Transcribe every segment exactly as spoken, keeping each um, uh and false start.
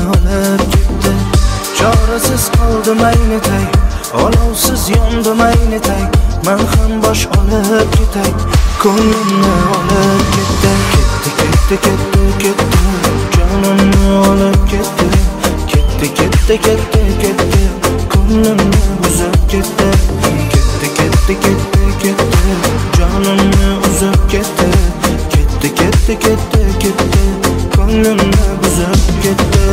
olib ketdi. Chorasiz qoldim aynitay, olovsiz yondim aynitay. Men ham bosh olib ketay, ko'nglimni olib ketdi. Ketdi, ketdi, ketdi, ketdi, jonimni olib ketdi. Ketdi, ketdi, ketdi, ketdi, ko'nglimni uzib ketdi. Ketdi, ketdi, ketdi, ketdi, jonimni uzib ketdi. Ketdi, ketdi, ketdi, ketdi, ko'nglimni uzib ketdi.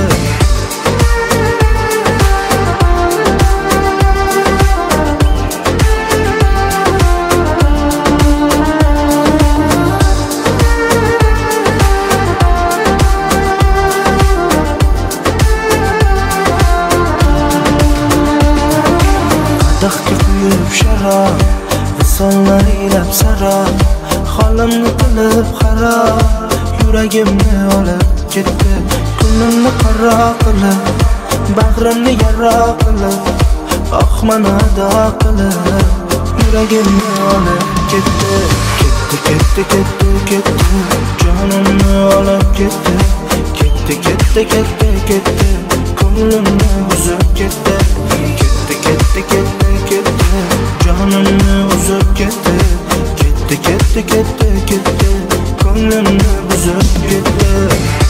Qadahga quyib sharob, visollar ilab sarob, holimni qilib xarob, yuragimni olib ketdi. Ko'nglimni qaro qilib, bag'rimni yara qilib, oh mana ado qilib, yuragimni olib ketdi. Ketdi, ketdi, ketdi, ketdi, jonimni olib ketdi. Ketdi, ketdi, ketdi, ketdi, ko'nglimni uzib ketdi. Ketdi, ketdi, ketdi, ketdi, jonimni uzib ketdi. Ketdi, ketdi, ketdi, ketdi, ko'nglimni uzib ketdi.